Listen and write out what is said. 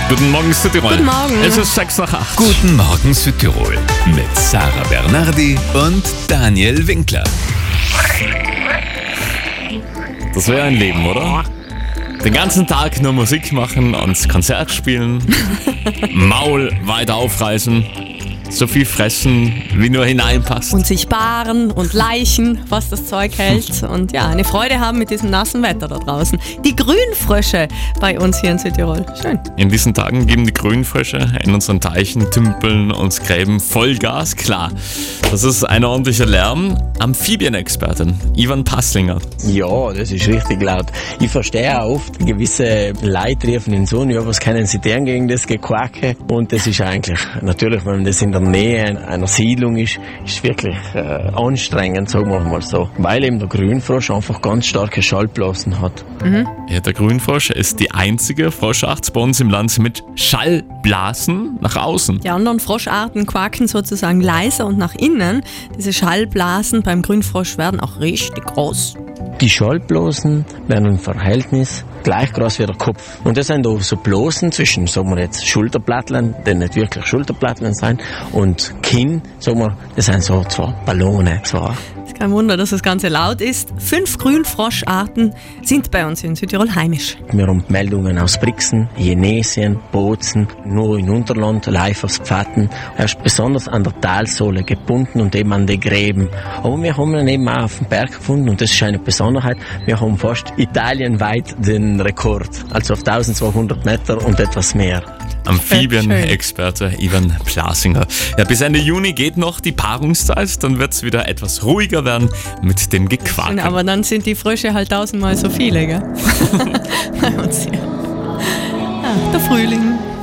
Guten Morgen Südtirol. Guten Morgen. Es ist 6 nach 8. Guten Morgen Südtirol mit Sarah Bernardi und Daniel Winkler. Das wäre ein Leben, oder? Den ganzen Tag nur Musik machen und Konzert spielen, Maul weiter aufreißen, so viel fressen, wie nur hineinpasst. Und sich bahren und leichen, was das Zeug hält. Und ja, eine Freude haben mit diesem nassen Wetter da draußen. Die Grünfrösche bei uns hier in Südtirol. Schön. In diesen Tagen geben die Grünfrösche in unseren Teichen, Tümpeln und Gräben Vollgas, klar. Das ist ein ordentlicher Lärm. Amphibienexpertin Ivan Passlinger. Ja, das ist richtig laut. Ich verstehe auch oft, gewisse Leute rufen in so, ja, was können sie denn gegen das Gequacke? Und das ist eigentlich, natürlich, wenn das in der Nähe einer Siedlung ist wirklich anstrengend, sagen wir mal so. Weil eben der Grünfrosch einfach ganz starke Schallblasen hat. Ja, der Grünfrosch ist die einzige Froschart bei uns im Land mit Schallblasen nach außen. Die anderen Froscharten quaken sozusagen leiser und nach innen. Diese Schallblasen beim Grünfrosch werden auch richtig groß. Die Schallblasen werden im Verhältnis gleich groß wie der Kopf. Und das sind da so Blasen zwischen, sagen wir jetzt, Schulterblättern, die nicht wirklich Schulterblättern sind, und Kinn, sagen wir, das sind so zwei Ballone. So. Es ist kein Wunder, dass das Ganze laut ist. 5 Grünfroscharten sind bei uns in Südtirol heimisch. Wir haben Meldungen aus Brixen, Jenesien, Bozen, nur in Unterland, Leiferspfatten. Er ist besonders an der Talsohle gebunden und eben an den Gräben. Aber wir haben ihn eben auch auf dem Berg gefunden, und das ist eine Besonderheit. Wir haben fast italienweit den Rekord, also auf 1200 Meter und etwas mehr. Amphibien-Experte Ivan Passlinger. Ja, bis Ende Juni geht noch die Paarungszeit, dann wird es wieder etwas ruhiger werden mit dem Gequakel. Aber dann sind die Frösche halt 1000-mal so viele, gell? Bei uns hier. Ja, der Frühling.